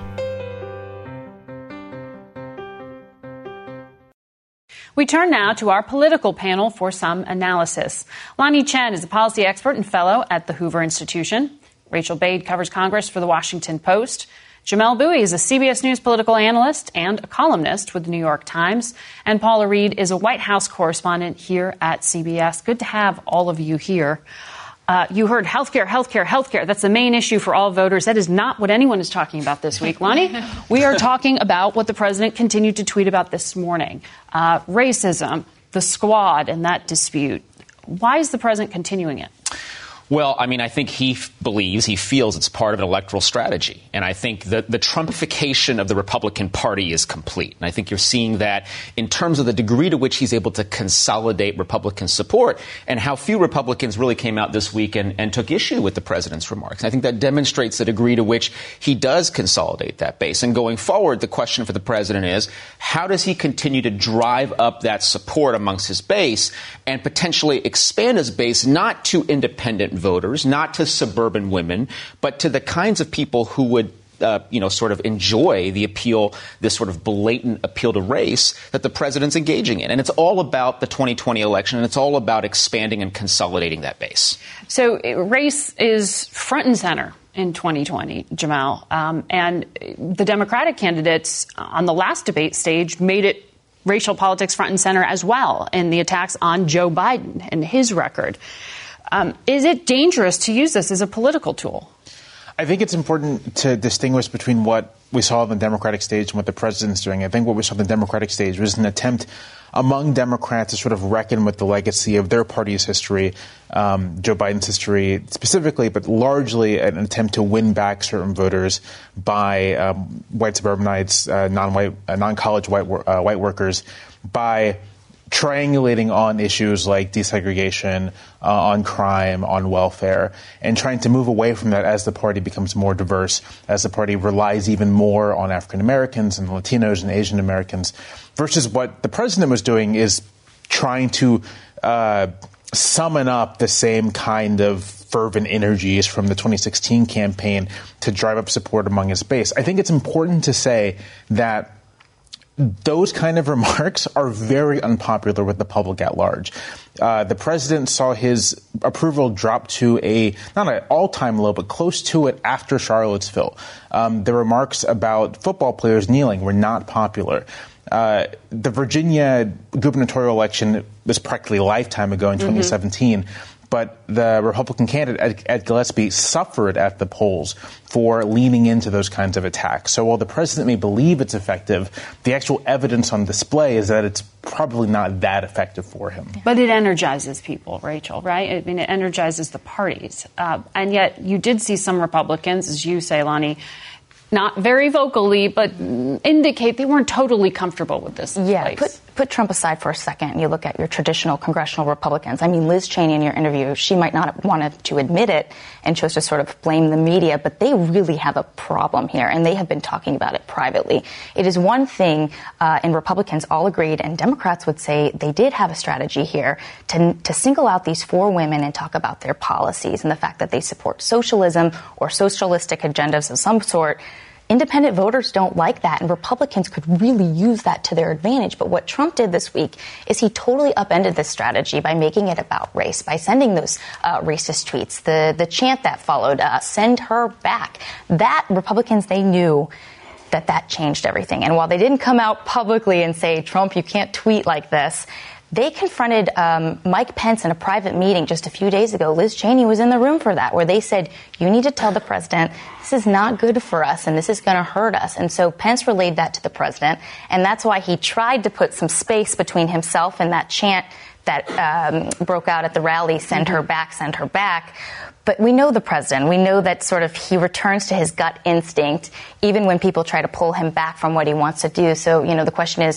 We turn now to our political panel for some analysis. Lanhee Chen is a policy expert and fellow at the Hoover Institution. Rachel Bade covers Congress for The Washington Post. Jamelle Bouie is a C B S News political analyst and a columnist with The New York Times. And Paula Reed is a White House correspondent here at C B S. Good to have all of you here. Uh, you heard healthcare, healthcare, healthcare. That's the main issue for all voters. That is not what anyone is talking about this week. Lanhee, we are talking about what the president continued to tweet about this morning. Uh, racism, the squad, and that dispute. Why is the president continuing it? Well, I mean, I think he f- believes, he feels it's part of an electoral strategy. And I think that the Trumpification of the Republican Party is complete. And I think you're seeing that in terms of the degree to which he's able to consolidate Republican support and how few Republicans really came out this week and, and took issue with the president's remarks. And I think that demonstrates the degree to which he does consolidate that base. And going forward, the question for the president is, how does he continue to drive up that support amongst his base and potentially expand his base, not to independent voters, not to suburban women, but to the kinds of people who would, uh, you know, sort of enjoy the appeal, this sort of blatant appeal to race that the president's engaging in. And it's all about the twenty twenty election, and it's all about expanding and consolidating that base. So race is front and center in twenty twenty, Jamelle. Um, and the Democratic candidates on the last debate stage made it racial politics front and center as well in the attacks on Joe Biden and his record. Um, is it dangerous to use this as a political tool? I think it's important to distinguish between what we saw on the Democratic stage and what the president's doing. I think what we saw on the Democratic stage was an attempt among Democrats to sort of reckon with the legacy of their party's history, um, Joe Biden's history specifically, but largely an attempt to win back certain voters by um, white suburbanites, uh, non-white, uh, non-college white, uh, white workers, by triangulating on issues like desegregation, uh, on crime, on welfare, and trying to move away from that as the party becomes more diverse, as the party relies even more on African Americans and Latinos and Asian Americans, versus what the president was doing is trying to uh, summon up the same kind of fervent energies from the twenty sixteen campaign to drive up support among his base. I think it's important to say that those kind of remarks are very unpopular with the public at large. Uh, the president saw his approval drop to a, not an all-time low, but close to it after Charlottesville. Um, the remarks about football players kneeling were not popular. Uh, the Virginia gubernatorial election was practically a lifetime ago in twenty seventeen. Mm-hmm. But the Republican candidate, Ed, Ed Gillespie, suffered at the polls for leaning into those kinds of attacks. So while the president may believe it's effective, the actual evidence on display is that it's probably not that effective for him. But it energizes people, Rachel, right? I mean, it energizes the parties. Uh, and yet you did see some Republicans, as you say, Lanhee, not very vocally, but indicate they weren't totally comfortable with this. Yeah, place. put put Trump aside for a second and you look at your traditional congressional Republicans. I mean, Liz Cheney in your interview, she might not have wanted to admit it and chose to sort of blame the media, but they really have a problem here, and they have been talking about it privately. It is one thing, uh, and Republicans all agreed, and Democrats would say they did have a strategy here to, to single out these four women and talk about their policies and the fact that they support socialism or socialistic agendas of some sort. Independent voters don't like that, and Republicans could really use that to their advantage. But what Trump did this week is he totally upended this strategy by making it about race, by sending those uh, racist tweets, the, the chant that followed, uh, send her back. That, Republicans, they knew that that changed everything. And while they didn't come out publicly and say, Trump, you can't tweet like this, they confronted um, Mike Pence in a private meeting just a few days ago. Liz Cheney was in the room for that, where they said, you need to tell the president this is not good for us and this is going to hurt us. And so Pence relayed that to the president, and that's why he tried to put some space between himself and that chant that um, broke out at the rally, send her back, send her back. But we know the president. We know that sort of he returns to his gut instinct, even when people try to pull him back from what he wants to do. So, you know, the question is,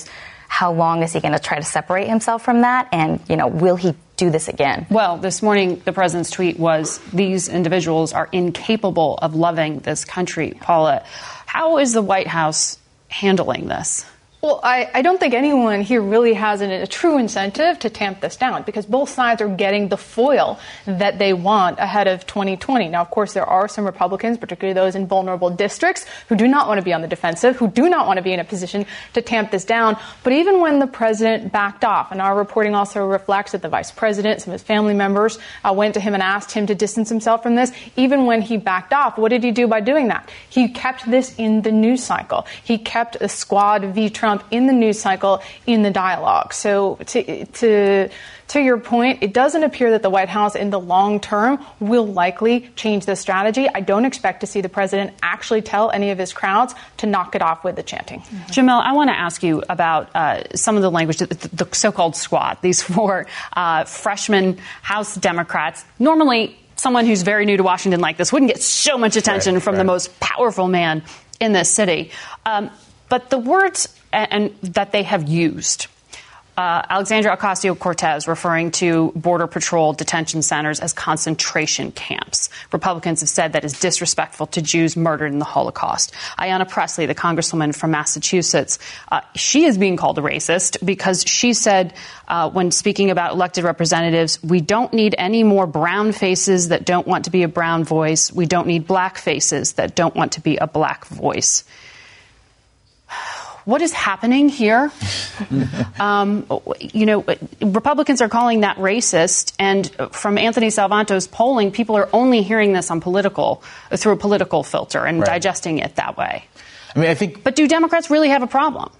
how long is he going to try to separate himself from that? And, you know, will he do this again? Well, this morning, the president's tweet was, these individuals are incapable of loving this country. Paula, how is the White House handling this? Well, I, I don't think anyone here really has an, a true incentive to tamp this down because both sides are getting the foil that they want ahead of twenty twenty. Now, of course, there are some Republicans, particularly those in vulnerable districts, who do not want to be on the defensive, who do not want to be in a position to tamp this down. But even when the president backed off, and our reporting also reflects that the vice president, some of his family members uh, went to him and asked him to distance himself from this, even when he backed off, what did he do by doing that? He kept this in the news cycle. He kept a Squad v. Trump in the news cycle, in the dialogue. So to, to, to your point, it doesn't appear that the White House in the long term will likely change this strategy. I don't expect to see the president actually tell any of his crowds to knock it off with the chanting. Mm-hmm. Jamel, I want to ask you about uh, some of the language, the, the so-called squad, these four uh, freshman House Democrats. Normally, someone who's very new to Washington like this wouldn't get so much attention right, from right. the most powerful man in this city. Um, but the words and, and that they have used, uh, Alexandria Ocasio-Cortez referring to Border Patrol detention centers as concentration camps. Republicans have said that is disrespectful to Jews murdered in the Holocaust. Ayanna Pressley, the congresswoman from Massachusetts, uh, she is being called a racist because she said uh, when speaking about elected representatives, we don't need any more brown faces that don't want to be a brown voice. We don't need black faces that don't want to be a black voice. What is happening here? um, you know, Republicans are calling that racist. And from Anthony Salvanto's polling, people are only hearing this on political, through a political filter and right. digesting it that way. I mean, I think. But do Democrats really have a problem?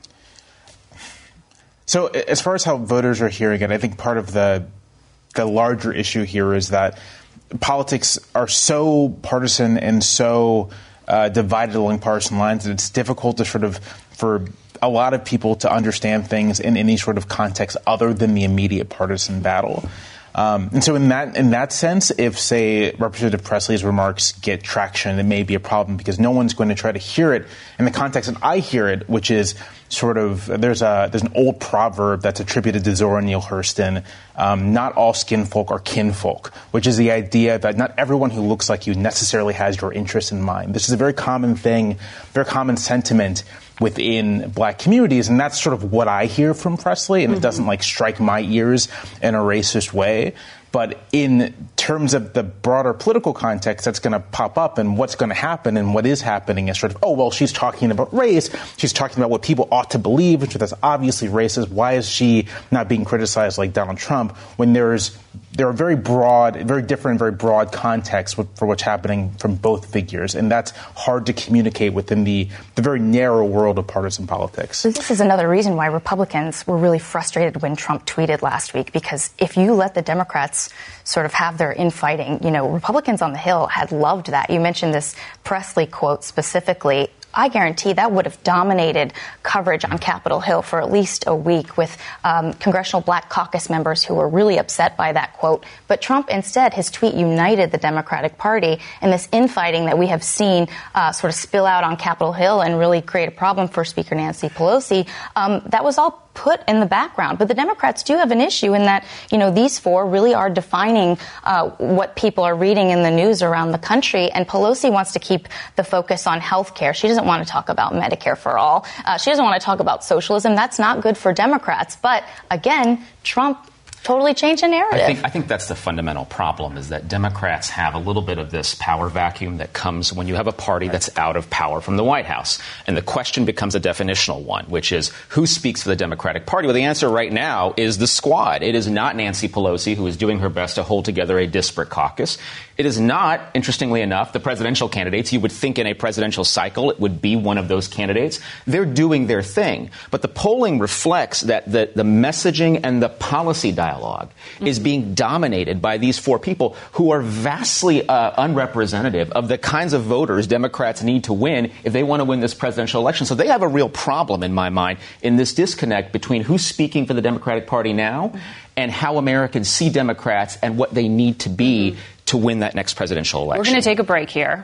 So as far as how voters are hearing it, I think part of the the larger issue here is that politics are so partisan and so uh, divided along partisan lines that it's difficult to sort of for a lot of people to understand things in any sort of context other than the immediate partisan battle. Um, and so in that in that sense, if, say, Representative Pressley's remarks get traction, it may be a problem because no one's going to try to hear it in the context that I hear it, which is sort of there's a there's an old proverb that's attributed to Zora Neale Hurston, um, not all skin folk are kinfolk, which is the idea that not everyone who looks like you necessarily has your interest in mind. This is a very common thing, very common sentiment within black communities, and that's sort of what I hear from Pressley, and mm-hmm. it doesn't like strike my ears in a racist way. But in terms of the broader political context that's going to pop up and what's going to happen and what is happening is sort of, oh, well, she's talking about race. She's talking about what people ought to believe, which that's obviously racist. Why is she not being criticized like Donald Trump when there's there are very broad, very different, very broad contexts for what's happening from both figures. And that's hard to communicate within the, the very narrow world of partisan politics. So this is another reason why Republicans were really frustrated when Trump tweeted last week, because if you let the Democrats sort of have their infighting, you know, Republicans on the Hill had loved that. You mentioned this Pressley quote specifically. I guarantee that would have dominated coverage on Capitol Hill for at least a week with um, Congressional Black Caucus members who were really upset by that quote. But Trump, instead, his tweet united the Democratic Party, and this infighting that we have seen uh, sort of spill out on Capitol Hill and really create a problem for Speaker Nancy Pelosi, um, that was all put in the background. But the Democrats do have an issue in that, you know, these four really are defining uh, what people are reading in the news around the country. And Pelosi wants to keep the focus on health care. She doesn't want to talk about Medicare for all. Uh, she doesn't want to talk about socialism. That's not good for Democrats. But again, Trump totally changed the narrative. I think, I think that's the fundamental problem, is that Democrats have a little bit of this power vacuum that comes when you have a party that's out of power from the White House. And the question becomes a definitional one, which is who speaks for the Democratic Party? Well, the answer right now is the squad. It is not Nancy Pelosi, who is doing her best to hold together a disparate caucus. It is not, interestingly enough, the presidential candidates. You would think in a presidential cycle it would be one of those candidates. They're doing their thing. But the polling reflects that the, the messaging and the policy dialogue mm-hmm. is being dominated by these four people who are vastly uh, unrepresentative of the kinds of voters Democrats need to win if they want to win this presidential election. So they have a real problem, in my mind, in this disconnect between who's speaking for the Democratic Party now mm-hmm. and how Americans see Democrats and what they need to be mm-hmm. to win that next presidential election. We're going to take a break here.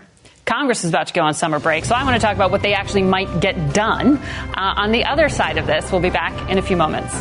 Congress is about to go on summer break, so I want to talk about what they actually might get done. Uh, on the other side of this, we'll be back in a few moments.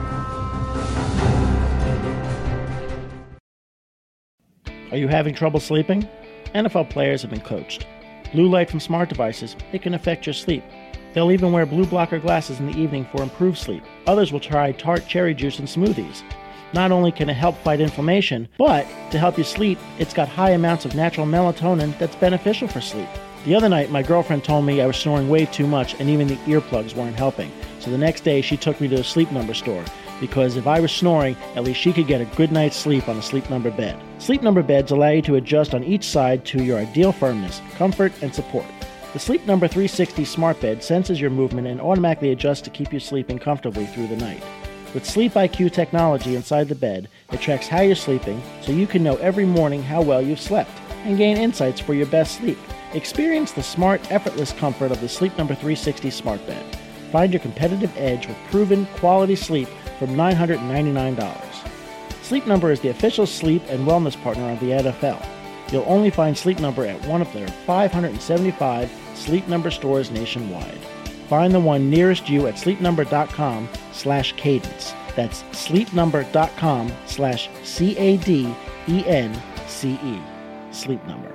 Are you having trouble sleeping? N F L players have been coached. Blue light from smart devices, it can affect your sleep. They'll even wear blue blocker glasses in the evening for improved sleep. Others will try tart cherry juice in smoothies. Not only can it help fight inflammation, but to help you sleep, it's got high amounts of natural melatonin that's beneficial for sleep. The other night, my girlfriend told me I was snoring way too much and even the earplugs weren't helping. So the next day, she took me to a Sleep Number store, because if I was snoring, at least she could get a good night's sleep on a Sleep Number bed. Sleep Number beds allow you to adjust on each side to your ideal firmness, comfort, and support. The Sleep Number three sixty smart bed senses your movement and automatically adjusts to keep you sleeping comfortably through the night. With Sleep I Q technology inside the bed, it tracks how you're sleeping so you can know every morning how well you've slept and gain insights for your best sleep. Experience the smart, effortless comfort of the Sleep Number three sixty smart bed. Find your competitive edge with proven quality sleep from nine hundred ninety-nine dollars. Sleep Number is the official sleep and wellness partner of the N F L. You'll only find Sleep Number at one of their five hundred seventy-five Sleep Number stores nationwide. Find the one nearest you at sleepnumber.com slash cadence. That's sleepnumber.com slash C A D E N C E. Sleep Number.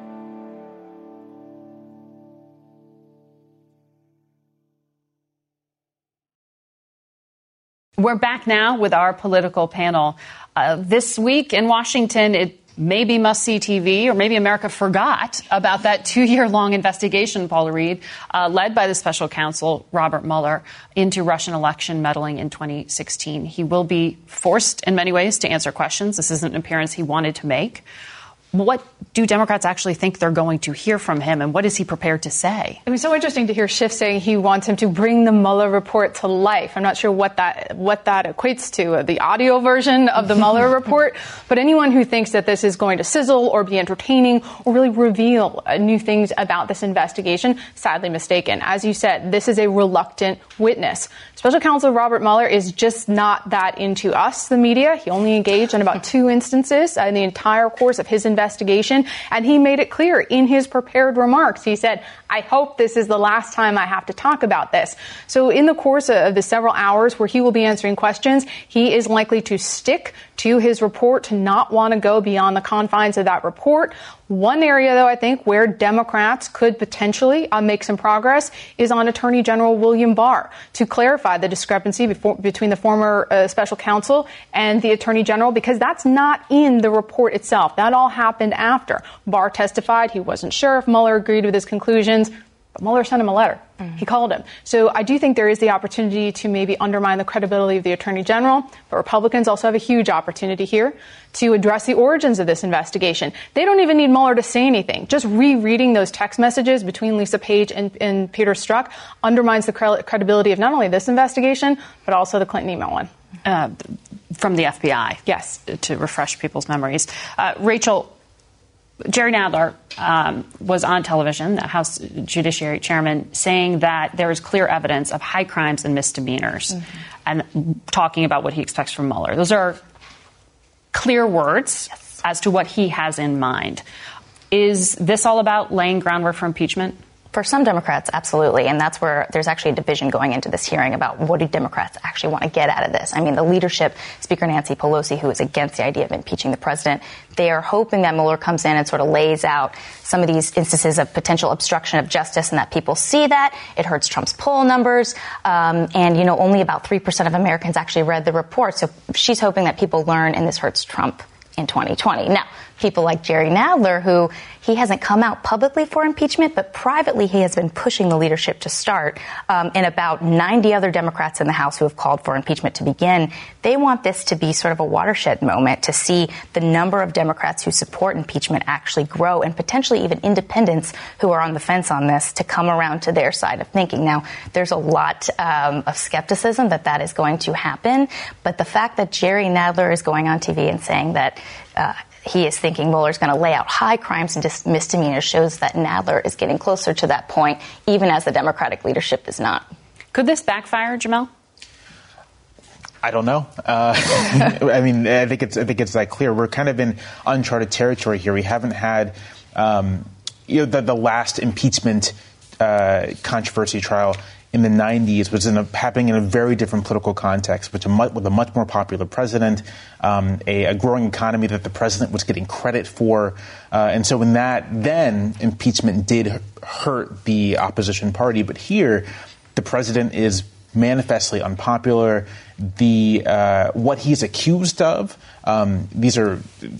We're back now with our political panel. Uh, this week in Washington, it maybe must-see T V, or maybe America forgot about that two-year-long investigation, Paula Reed, uh, led by the special counsel Robert Mueller into Russian election meddling in twenty sixteen. He will be forced in many ways to answer questions. This isn't an appearance he wanted to make. What do Democrats actually think they're going to hear from him, and what is he prepared to say? It was so interesting to hear Schiff saying he wants him to bring the Mueller report to life. I'm not sure what that what that equates to, uh, the audio version of the Mueller report, but anyone who thinks that this is going to sizzle or be entertaining or really reveal uh, new things about this investigation, sadly mistaken. As you said, this is a reluctant witness. Special counsel Robert Mueller is just not that into us, the media. He only engaged in about two instances in the entire course of his investigation, and he made it clear in his prepared remarks. He said, I hope this is the last time I have to talk about this. So in the course of the several hours where he will be answering questions, he is likely to stick to his report, to not want to go beyond the confines of that report. One area, though, I think where Democrats could potentially uh, make some progress is on Attorney General William Barr, to clarify the discrepancy before, between the former uh, special counsel and the Attorney General, because that's not in the report itself. That all happened after. Barr testified he wasn't sure if Mueller agreed with his conclusions, but Mueller sent him a letter. Mm-hmm. He called him. So I do think there is the opportunity to maybe undermine the credibility of the Attorney General, but Republicans also have a huge opportunity here to address the origins of this investigation. They don't even need Mueller to say anything. Just rereading those text messages between Lisa Page and, and Peter Strzok undermines the cre- credibility of not only this investigation, but also the Clinton email one. Uh, from the F B I. Yes. To refresh people's memories. Uh, Rachel, Jerry Nadler um, was on television, the House Judiciary Chairman, saying that there is clear evidence of high crimes and misdemeanors, mm-hmm. and talking about what he expects from Mueller. Those are clear words yes. as to what he has in mind. Is this all about laying groundwork for impeachment? For some Democrats, absolutely. And that's where there's actually a division going into this hearing about what do Democrats actually want to get out of this. I mean, the leadership, Speaker Nancy Pelosi, who is against the idea of impeaching the president, they are hoping that Mueller comes in and sort of lays out some of these instances of potential obstruction of justice, and that people see that. It hurts Trump's poll numbers. Um, and, you know, only about three percent of Americans actually read the report. So she's hoping that people learn, and this hurts Trump in twenty twenty. Now, people like Jerry Nadler, who he hasn't come out publicly for impeachment, but privately he has been pushing the leadership to start, um, and about ninety other Democrats in the House who have called for impeachment to begin. They want this to be sort of a watershed moment to see the number of Democrats who support impeachment actually grow, and potentially even independents who are on the fence on this to come around to their side of thinking. Now, there's a lot um, of skepticism that that is going to happen, but the fact that Jerry Nadler is going on T V and saying that uh, he is thinking Mueller's going to lay out high crimes and dis- misdemeanors shows that Nadler is getting closer to that point, even as the Democratic leadership is not. Could this backfire, Jamel? I don't know. Uh, I mean, I think it's I think it's that clear. We're kind of in uncharted territory here. We haven't had um, you know, the, the last impeachment uh, controversy trial in the nineties was in a, happening in a very different political context, with a much, with a much more popular president, um, a, a growing economy that the president was getting credit for. Uh, and so in that, then impeachment did hurt the opposition party. But here, the president is manifestly unpopular. The uh, what he's accused of, um, these are...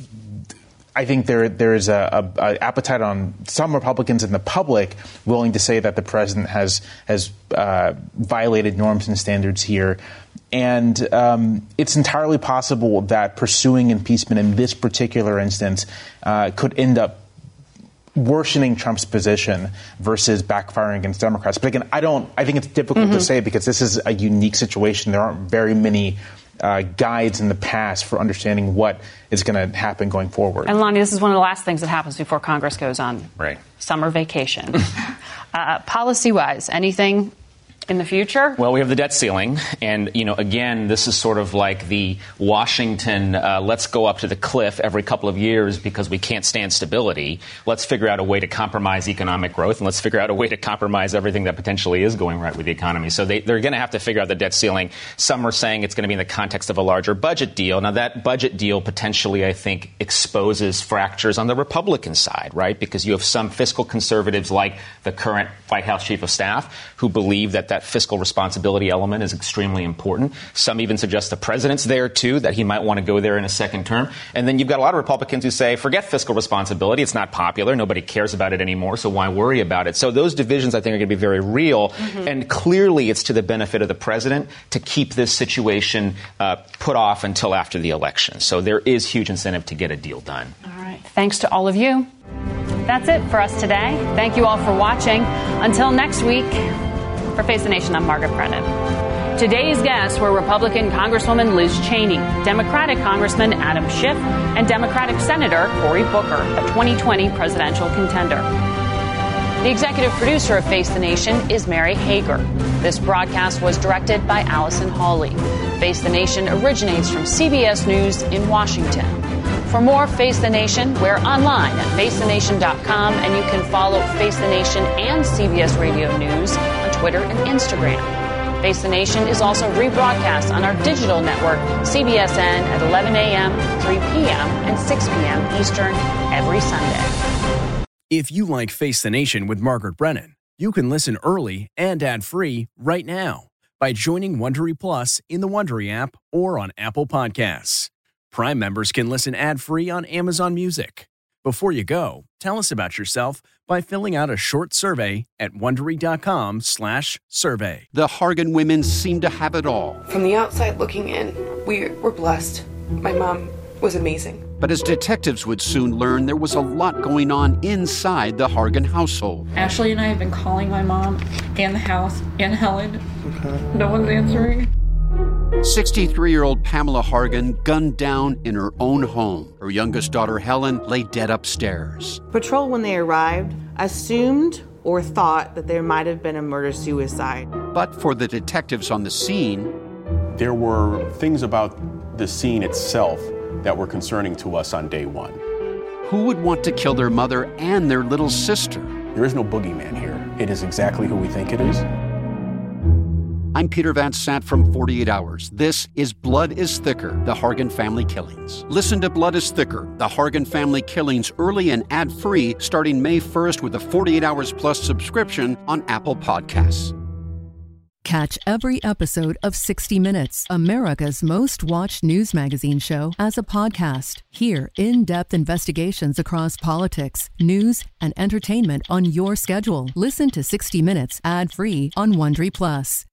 I think there there is a, a, a appetite on some Republicans in the public willing to say that the president has has uh, violated norms and standards here, and um, it's entirely possible that pursuing impeachment in this particular instance uh, could end up worsening Trump's position versus backfiring against Democrats. But again, I don't. I think it's difficult mm-hmm. to say because this is a unique situation. There aren't very many Uh, guides in the past for understanding what is going to happen going forward. And Lonnie, this is one of the last things that happens before Congress goes on right. summer vacation. uh, policy-wise, anything in the future? Well, we have the debt ceiling. And, you know, again, this is sort of like the Washington, uh, let's go up to the cliff every couple of years because we can't stand stability. Let's figure out a way to compromise economic growth, and let's figure out a way to compromise everything that potentially is going right with the economy. So they, they're going to have to figure out the debt ceiling. Some are saying it's going to be in the context of a larger budget deal. Now, that budget deal potentially, I think, exposes fractures on the Republican side, right? Because you have some fiscal conservatives like the current White House chief of staff who believe that that fiscal responsibility element is extremely important. Some even suggest the president's there, too, that he might want to go there in a second term. And then you've got a lot of Republicans who say, forget fiscal responsibility. It's not popular. Nobody cares about it anymore, so why worry about it? So those divisions, I think, are going to be very real. Mm-hmm. And clearly it's to the benefit of the president to keep this situation uh, put off until after the election. So there is huge incentive to get a deal done. All right. Thanks to all of you. That's it for us today. Thank you all for watching. Until next week, for Face the Nation, I'm Margaret Brennan. Today's guests were Republican Congresswoman Liz Cheney, Democratic Congressman Adam Schiff, and Democratic Senator Cory Booker, a twenty twenty presidential contender. The executive producer of Face the Nation is Mary Hager. This broadcast was directed by Allison Hawley. Face the Nation originates from C B S News in Washington. For more Face the Nation, we're online at face the nation dot com, and you can follow Face the Nation and C B S Radio News on Twitter and Instagram. Face the Nation is also rebroadcast on our digital network, C B S N, at eleven a.m., three p.m., and six p.m. Eastern every Sunday. If you like Face the Nation with Margaret Brennan, you can listen early and ad-free right now by joining Wondery Plus in the Wondery app or on Apple Podcasts. Prime members can listen ad-free on Amazon Music. Before you go, tell us about yourself by filling out a short survey at Wondery.com slash survey. The Hargan women seem to have it all. From the outside looking in, we were blessed. My mom was amazing. But as detectives would soon learn, there was a lot going on inside the Hargan household. Ashley and I have been calling my mom and the house and Helen. Okay. No one's answering. sixty-three-year-old Pamela Hargan gunned down in her own home. Her youngest daughter, Helen, lay dead upstairs. Patrol, when they arrived, assumed or thought that there might have been a murder-suicide. But for the detectives on the scene, there were things about the scene itself that were concerning to us on day one. Who would want to kill their mother and their little sister? There is no boogeyman here. It is exactly who we think it is. I'm Peter Van Sant from forty-eight hours. This is Blood is Thicker, the Hargan Family Killings. Listen to Blood is Thicker, the Hargan Family Killings early and ad-free starting May first with a forty-eight hours plus subscription on Apple Podcasts. Catch every episode of sixty minutes, America's most watched news magazine show, as a podcast. Hear in-depth investigations across politics, news, and entertainment on your schedule. Listen to sixty minutes ad-free on Wondery Plus.